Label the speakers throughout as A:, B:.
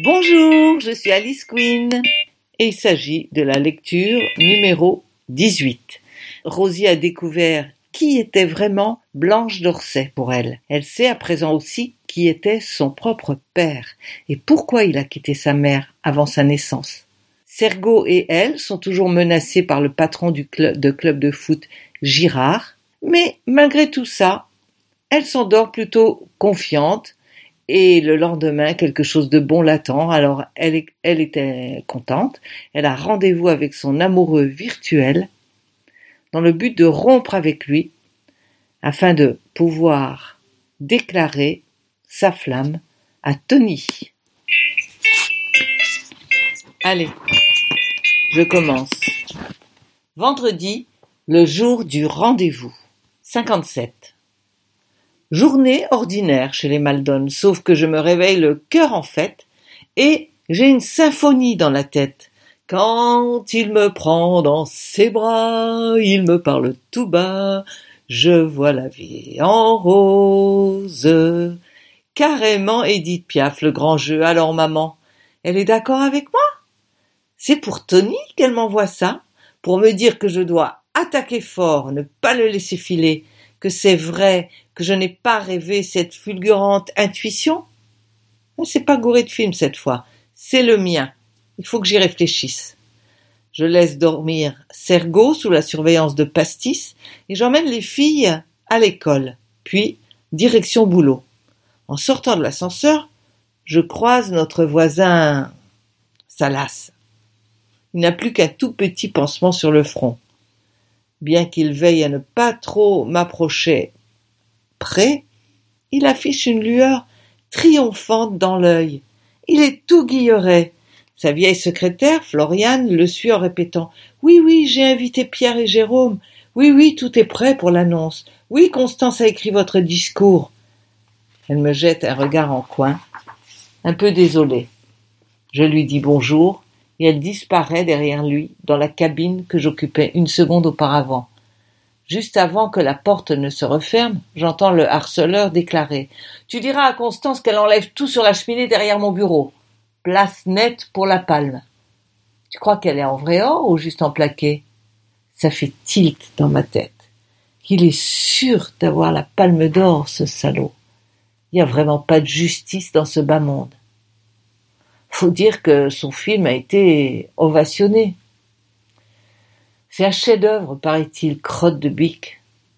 A: Bonjour, je suis Alice Queen et il s'agit de la lecture numéro 18. Rosie a découvert qui était vraiment Blanche d'Orsay pour elle. Elle sait à présent aussi qui était son propre père et pourquoi il a quitté sa mère avant sa naissance. Sergo et elle sont toujours menacés par le patron du club de foot Girard, mais malgré tout ça, elle s'endort plutôt confiante. Et le lendemain, quelque chose de bon l'attend, alors elle était contente, elle a rendez-vous avec son amoureux virtuel dans le but de rompre avec lui afin de pouvoir déclarer sa flamme à Tony. Allez, je commence. Vendredi, le jour du rendez-vous. 57. Journée ordinaire chez les Maldon, sauf que je me réveille le cœur en fête et j'ai une symphonie dans la tête. Quand il me prend dans ses bras, il me parle tout bas, je vois la vie en rose. Carrément Édith Piaf, le grand jeu. Alors maman, elle est d'accord avec moi? C'est pour Tony qu'elle m'envoie ça, pour me dire que je dois attaquer fort, ne pas le laisser filer, que c'est vrai, que je n'ai pas rêvé cette fulgurante intuition? C'est pas gouré de film cette fois, c'est le mien. Il faut que j'y réfléchisse. Je laisse dormir Sergo sous la surveillance de Pastis et j'emmène les filles à l'école, puis direction boulot. En sortant de l'ascenseur, je croise notre voisin Salas. Il n'a plus qu'un tout petit pansement sur le front. Bien qu'il veille à ne pas trop m'approcher près, il affiche une lueur triomphante dans l'œil. Il est tout guilleret. Sa vieille secrétaire, Floriane, le suit en répétant « Oui, j'ai invité Pierre et Jérôme. Oui, tout est prêt pour l'annonce. Oui, Constance a écrit votre discours. » Elle me jette un regard en coin, un peu désolée. Je lui dis bonjour et elle disparaît derrière lui dans la cabine que j'occupais une seconde auparavant. Juste avant que la porte ne se referme, j'entends le harceleur déclarer « Tu diras à Constance qu'elle enlève tout sur la cheminée derrière mon bureau. Place nette pour la palme. » Tu crois qu'elle est en vrai or ou juste en plaqué? Ça fait tilt dans ma tête. Il est sûr d'avoir la palme d'or, ce salaud. Il n'y a vraiment pas de justice dans ce bas monde. Faut dire que son film a été ovationné. C'est un chef-d'œuvre, paraît-il, crotte de bique.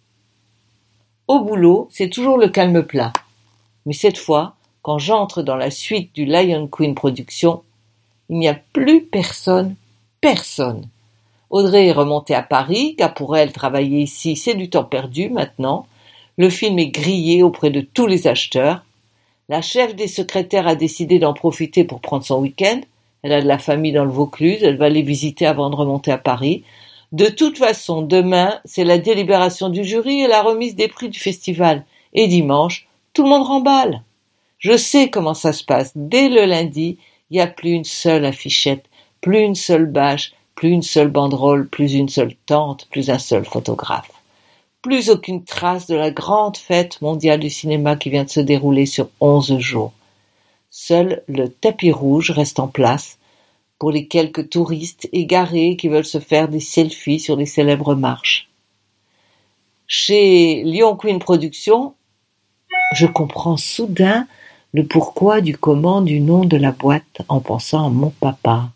A: Au boulot, c'est toujours le calme plat. Mais cette fois, quand j'entre dans la suite du Lion Queen Production, il n'y a plus personne. Audrey est remontée à Paris, car pour elle, travailler ici, c'est du temps perdu maintenant. Le film est grillé auprès de tous les acheteurs. La chef des secrétaires a décidé d'en profiter pour prendre son week-end. Elle a de la famille dans le Vaucluse, elle va les visiter avant de remonter à Paris. De toute façon, demain, c'est la délibération du jury et la remise des prix du festival. Et dimanche, tout le monde remballe. Je sais comment ça se passe. Dès le lundi, il n'y a plus une seule affichette, plus une seule bâche, plus une seule banderole, plus une seule tente, plus un seul photographe. Plus aucune trace de la grande fête mondiale du cinéma qui vient de se dérouler sur 11 jours. Seul le tapis rouge reste en place pour les quelques touristes égarés qui veulent se faire des selfies sur les célèbres marches. Chez Lion Queen Productions, je comprends soudain le pourquoi du comment du nom de la boîte en pensant à mon papa.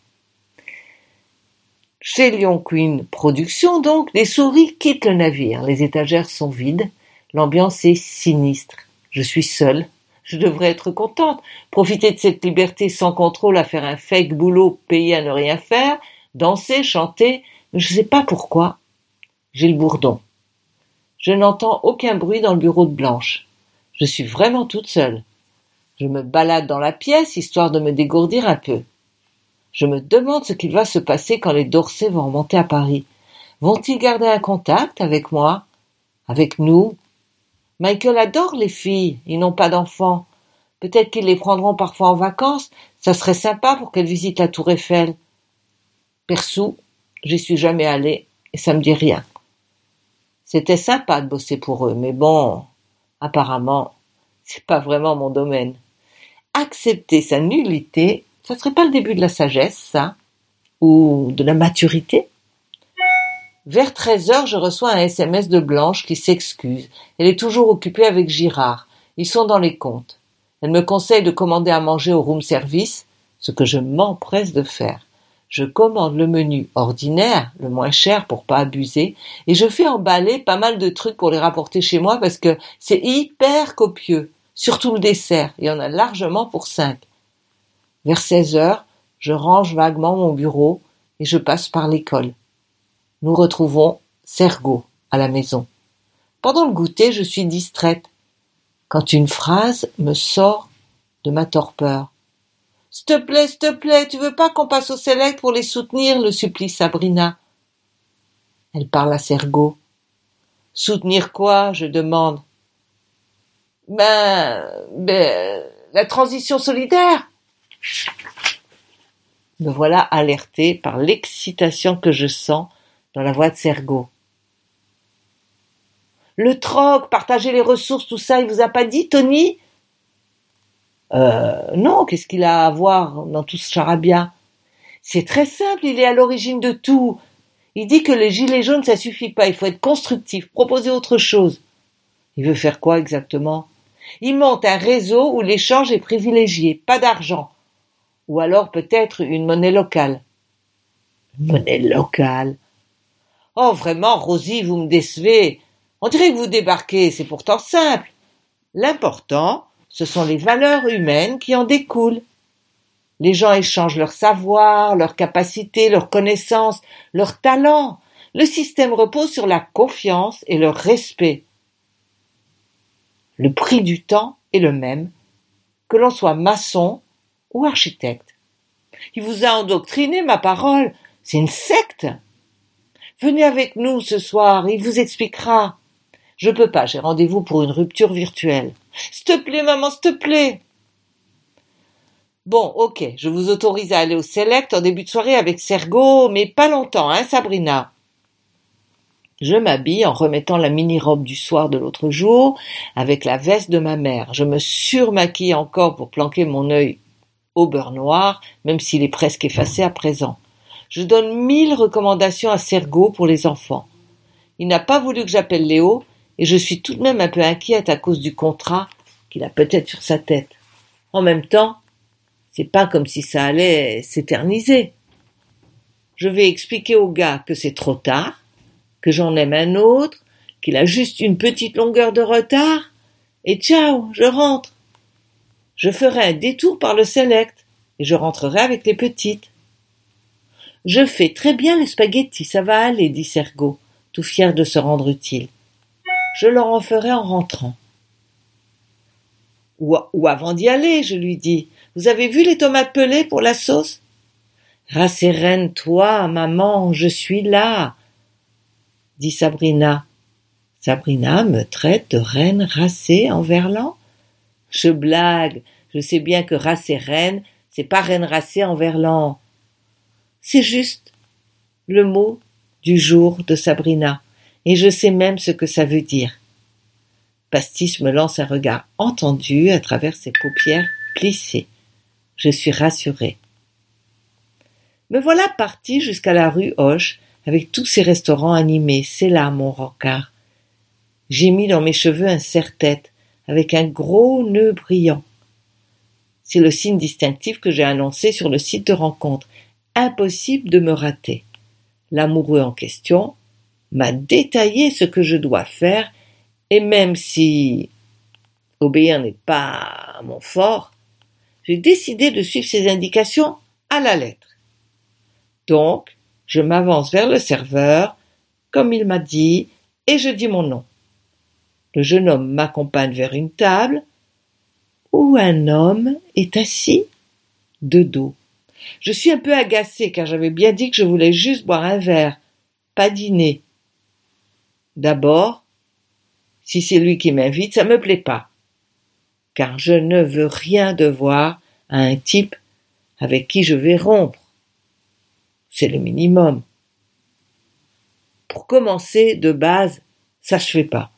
A: Chez Lion Queen Productions, donc, les souris quittent le navire. Les étagères sont vides. L'ambiance est sinistre. Je suis seule. Je devrais être contente. Profiter de cette liberté sans contrôle à faire un fake boulot payé à ne rien faire, danser, chanter. Mais je ne sais pas pourquoi. J'ai le bourdon. Je n'entends aucun bruit dans le bureau de Blanche. Je suis vraiment toute seule. Je me balade dans la pièce, histoire de me dégourdir un peu. Je me demande ce qu'il va se passer quand les D'Orsay vont remonter à Paris. Vont-ils garder un contact avec moi? Avec nous? Michael adore les filles, ils n'ont pas d'enfants. Peut-être qu'ils les prendront parfois en vacances, ça serait sympa pour qu'elles visitent la Tour Eiffel. Perso, j'y suis jamais allée et ça me dit rien. C'était sympa de bosser pour eux, mais bon, apparemment, c'est pas vraiment mon domaine. Accepter sa nullité Ça serait pas le début de la sagesse, ça? Ou de la maturité? Vers 13h, je reçois un SMS de Blanche qui s'excuse. Elle est toujours occupée avec Girard. Ils sont dans les comptes. Elle me conseille de commander à manger au room service, ce que je m'empresse de faire. Je commande le menu ordinaire, le moins cher pour pas abuser, et je fais emballer pas mal de trucs pour les rapporter chez moi parce que c'est hyper copieux. Surtout le dessert, il y en a largement pour 5. Vers 16h, je range vaguement mon bureau et je passe par l'école. Nous retrouvons Sergo à la maison. Pendant le goûter, je suis distraite quand une phrase me sort de ma torpeur. « S'il te plaît, tu veux pas qu'on passe au select pour les soutenir ?» le supplie Sabrina. Elle parle à Sergo. « Soutenir quoi ?» je demande. « Ben, la transition solidaire !» Me voilà alertée par l'excitation que je sens dans la voix de Sergo. « Le troc, partager les ressources, tout ça, il vous a pas dit, Tony ?» Non, qu'est-ce qu'il a à voir dans tout ce charabia? C'est très simple, il est à l'origine de tout. Il dit que les gilets jaunes, ça suffit pas, il faut être constructif, proposer autre chose. Il veut faire quoi exactement? Il monte un réseau où l'échange est privilégié, pas d'argent. Ou alors peut-être une monnaie locale. Une monnaie locale? Oh vraiment, Rosie, vous me décevez. On dirait que vous débarquez, c'est pourtant simple. L'important, ce sont les valeurs humaines qui en découlent. Les gens échangent leur savoir, leurs capacités, leurs connaissances, leurs talents. Le système repose sur la confiance et le respect. Le prix du temps est le même, que l'on soit maçon ou architecte. Il vous a endoctriné, ma parole. C'est une secte. Venez avec nous ce soir, il vous expliquera. Je peux pas, j'ai rendez-vous pour une rupture virtuelle. S'il te plaît, maman, s'il te plaît. Bon, ok, je vous autorise à aller au select en début de soirée avec Sergo, mais pas longtemps, hein, Sabrina? Je m'habille en remettant la mini-robe du soir de l'autre jour avec la veste de ma mère. Je me surmaquille encore pour planquer mon œil au beurre noir, même s'il est presque effacé à présent. Je donne 1000 recommandations à Sergo pour les enfants. Il n'a pas voulu que j'appelle Léo, et je suis tout de même un peu inquiète à cause du contrat qu'il a peut-être sur sa tête. En même temps, c'est pas comme si ça allait s'éterniser. Je vais expliquer au gars que c'est trop tard, que j'en aime un autre, qu'il a juste une petite longueur de retard, et ciao, je rentre. Je ferai un détour par le select, et je rentrerai avec les petites. Je fais très bien les spaghettis, ça va aller, dit Sergo, tout fier de se rendre utile. Je leur en ferai en rentrant. Ou avant d'y aller, je lui dis. Vous avez vu les tomates pelées pour la sauce? Rassérène-toi, maman, je suis là, dit Sabrina. Sabrina me traite de reine racée en verlan? Je blague, je sais bien que rassérène, c'est pas reine racée en verlan. C'est juste le mot du jour de Sabrina, et je sais même ce que ça veut dire. Pastis me lance un regard entendu à travers ses paupières plissées. Je suis rassurée. Me voilà partie jusqu'à la rue Hoche, avec tous ces restaurants animés. C'est là mon rencard. J'ai mis dans mes cheveux un serre-tête, avec un gros nœud brillant. C'est le signe distinctif que j'ai annoncé sur le site de rencontre. Impossible de me rater. L'amoureux en question m'a détaillé ce que je dois faire, et même si obéir n'est pas mon fort, j'ai décidé de suivre ses indications à la lettre. Donc, je m'avance vers le serveur, comme il m'a dit, et je dis mon nom. Le jeune homme m'accompagne vers une table où un homme est assis de dos. Je suis un peu agacée car j'avais bien dit que je voulais juste boire un verre, pas dîner. D'abord, si c'est lui qui m'invite, ça me plaît pas, car je ne veux rien devoir à un type avec qui je vais rompre. C'est le minimum. Pour commencer, de base, ça se fait pas.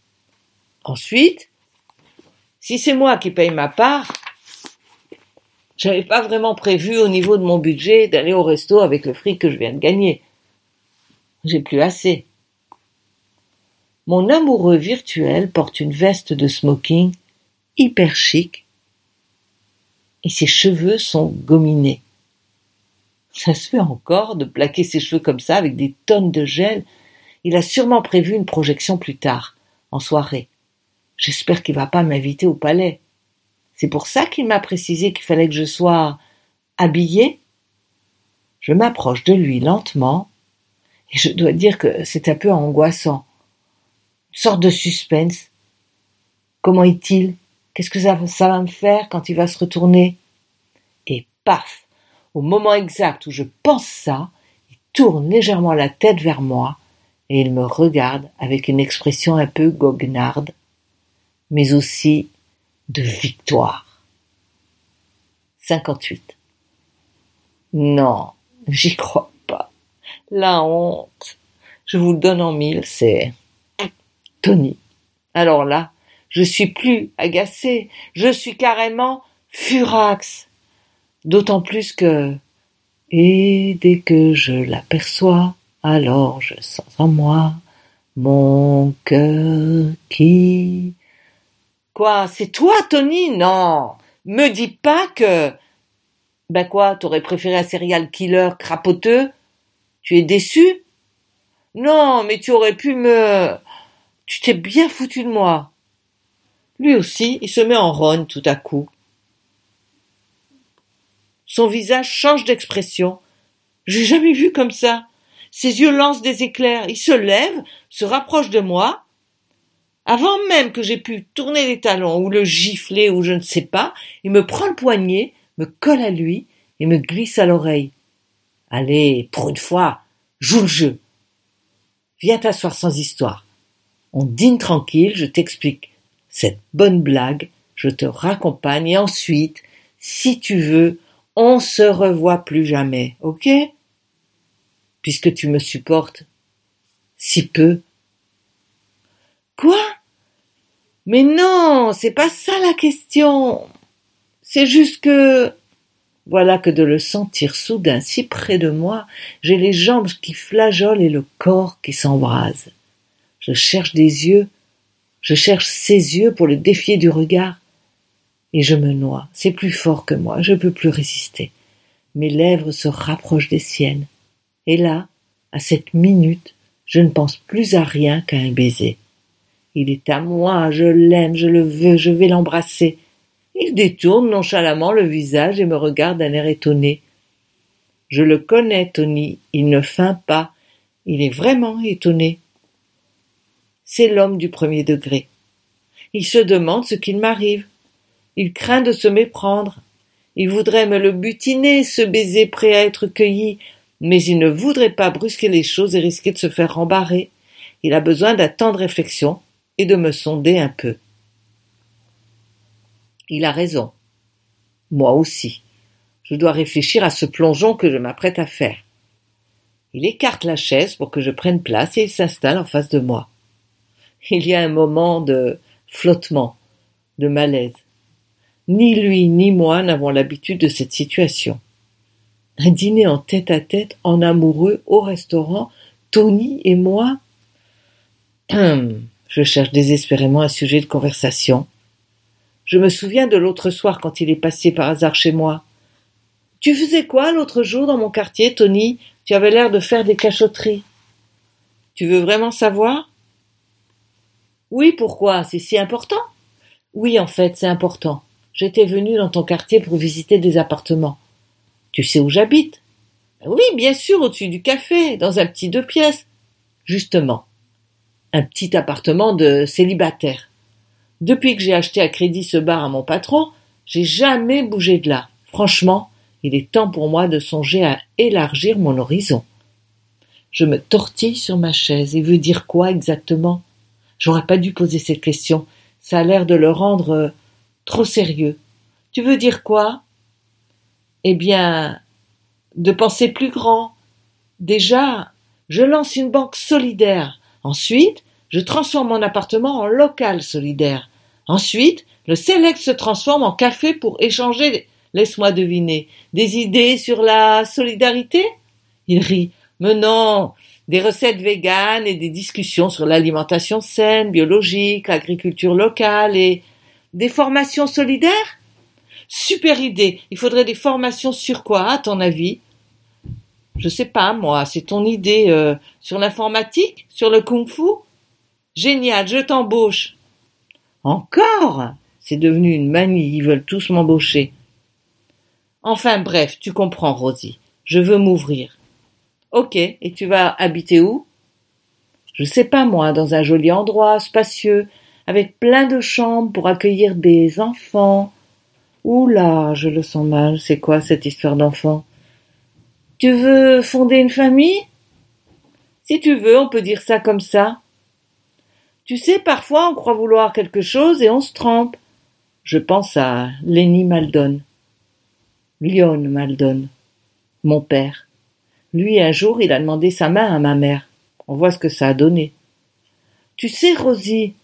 A: Ensuite, si c'est moi qui paye ma part, J'avais pas vraiment prévu au niveau de mon budget d'aller au resto avec le fric que je viens de gagner. J'ai plus assez. Mon amoureux virtuel porte une veste de smoking hyper chic et ses cheveux sont gominés. Ça se fait encore de plaquer ses cheveux comme ça avec des tonnes de gel. Il a sûrement prévu une projection plus tard, en soirée. J'espère qu'il va pas m'inviter au palais. C'est pour ça qu'il m'a précisé qu'il fallait que je sois habillée. Je m'approche de lui lentement et je dois dire que c'est un peu angoissant. Une sorte de suspense. Comment est-il? Qu'est-ce que ça va me faire quand il va se retourner? Et paf! Au moment exact où je pense ça, il tourne légèrement la tête vers moi et il me regarde avec une expression un peu goguenarde, mais aussi de victoire. 58. Non, j'y crois pas. La honte. Je vous le donne en mille, c'est Tony. Alors là, je suis plus agacée, je suis carrément furax. D'autant plus que, et dès que je l'aperçois, alors je sens en moi mon cœur qui... Quoi, c'est toi, Tony? Non, me dis pas que... Ben quoi, t'aurais préféré un serial killer crapoteux? Tu es déçu? Non, mais tu aurais pu me... Tu t'es bien foutu de moi. Lui aussi, il se met en rogne tout à coup. Son visage change d'expression. J'ai jamais vu comme ça. Ses yeux lancent des éclairs. Il se lève, se rapproche de moi. Avant même que j'aie pu tourner les talons ou le gifler ou je ne sais pas, il me prend le poignet, me colle à lui et me glisse à l'oreille. Allez, pour une fois, joue le jeu. Viens t'asseoir sans histoire. On dîne tranquille, je t'explique cette bonne blague, je te raccompagne et ensuite, si tu veux, on se revoit plus jamais, ok? Puisque tu me supportes si peu. Quoi? Mais non, c'est pas ça la question. C'est juste que... Voilà que de le sentir soudain si près de moi, j'ai les jambes qui flageolent et le corps qui s'embrase. Je cherche des yeux, je cherche ses yeux pour le défier du regard. Et je me noie, c'est plus fort que moi, je ne peux plus résister. Mes lèvres se rapprochent des siennes. Et là, à cette minute, je ne pense plus à rien qu'à un baiser. Il est à moi, je l'aime, je le veux, je vais l'embrasser. Il détourne nonchalamment le visage et me regarde d'un air étonné. Je le connais, Tony, il ne feint pas, il est vraiment étonné. C'est l'homme du premier degré. Il se demande ce qu'il m'arrive. Il craint de se méprendre. Il voudrait me le butiner, ce baiser prêt à être cueilli, mais il ne voudrait pas brusquer les choses et risquer de se faire rembarrer. Il a besoin d'un temps de réflexion et de me sonder un peu. Il a raison. Moi aussi. Je dois réfléchir à ce plongeon que je m'apprête à faire. Il écarte la chaise pour que je prenne place et il s'installe en face de moi. Il y a un moment de flottement, de malaise. Ni lui ni moi n'avons l'habitude de cette situation. Un dîner en tête-à-tête, en amoureux, au restaurant, Tony et moi. Je cherche désespérément un sujet de conversation. Je me souviens de l'autre soir quand il est passé par hasard chez moi. « Tu faisais quoi l'autre jour dans mon quartier, Tony? Tu avais l'air de faire des cachotteries. »« Tu veux vraiment savoir? » ?»« Oui, pourquoi? C'est si important? » ?»« Oui, en fait, c'est important. J'étais venue dans ton quartier pour visiter des appartements. »« Tu sais où j'habite? »« Oui, bien sûr, au-dessus du café, dans un petit 2 pièces. » »« Justement, un petit appartement de célibataire. Depuis que j'ai acheté à crédit ce bar à mon patron, j'ai jamais bougé de là. Franchement, il est temps pour moi de songer à élargir mon horizon. Je me tortille sur ma chaise et veux dire quoi exactement? J'aurais pas dû poser cette question. Ça a l'air de le rendre trop sérieux. Tu veux dire quoi? Eh bien, de penser plus grand. Déjà, je lance une banque solidaire. Ensuite, je transforme mon appartement en local solidaire. Ensuite, le Select se transforme en café pour échanger Laisse-moi deviner. Des idées sur la solidarité? Il rit. Mais non, des recettes véganes et des discussions sur l'alimentation saine, biologique, l'agriculture locale et des formations solidaires? Super idée. Il faudrait des formations sur quoi, à ton avis? Je sais pas, moi, c'est ton idée sur l'informatique, sur le kung-fu? Génial, je t'embauche. Encore? C'est devenu une manie, ils veulent tous m'embaucher. Enfin bref, tu comprends, Rosie. Je veux m'ouvrir. Ok, et tu vas habiter où? Je sais pas moi, dans un joli endroit, spacieux, avec plein de chambres pour accueillir des enfants. Oula, je le sens mal, c'est quoi cette histoire d'enfants? Tu veux fonder une famille? Si tu veux, on peut dire ça comme ça. Tu sais, parfois on croit vouloir quelque chose et on se trompe. Je pense à Lenny Maldon. Lyon Maldon, mon père. Lui, un jour, il a demandé sa main à ma mère. On voit ce que ça a donné. Tu sais, Rosie?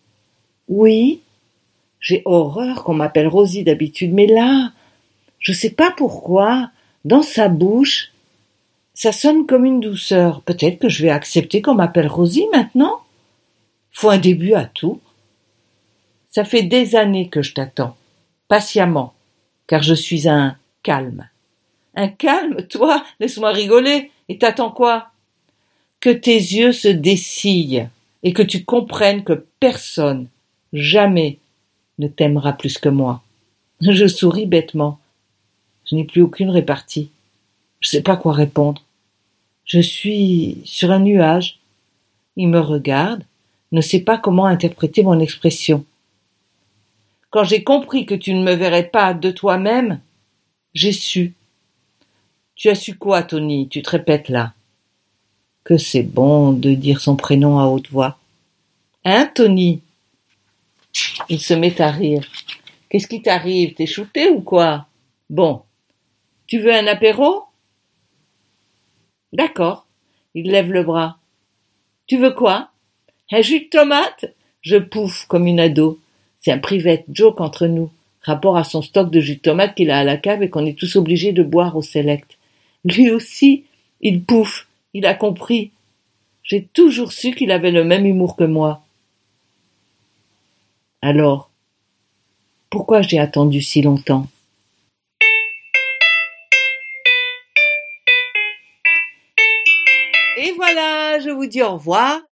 A: Oui, j'ai horreur qu'on m'appelle Rosie d'habitude, mais là, je sais pas pourquoi, dans sa bouche, ça sonne comme une douceur. Peut-être que je vais accepter qu'on m'appelle Rosie maintenant? Faut un début à tout. Ça fait des années que je t'attends, patiemment, car je suis un calme. Un calme, toi? Laisse-moi rigoler. Et t'attends quoi? Que tes yeux se dessillent et que tu comprennes que personne, jamais, ne t'aimera plus que moi. Je souris bêtement. Je n'ai plus aucune répartie. Je sais pas quoi répondre. Je suis sur un nuage. Il me regarde, ne sait pas comment interpréter mon expression. Quand j'ai compris que tu ne me verrais pas de toi-même, j'ai su. Tu as su quoi, Tony? Tu te répètes là. Que c'est bon de dire son prénom à haute voix. Hein, Tony? Il se met à rire. Qu'est-ce qui t'arrive? T'es shooté ou quoi? Bon. Tu veux un apéro? D'accord. Il lève le bras. Tu veux quoi? Un jus de tomate? Je pouffe comme une ado. C'est un private joke entre nous, rapport à son stock de jus de tomate qu'il a à la cave et qu'on est tous obligés de boire au select. Lui aussi, il pouffe, il a compris. J'ai toujours su qu'il avait le même humour que moi. Alors, pourquoi j'ai attendu si longtemps? Et voilà, je vous dis au revoir.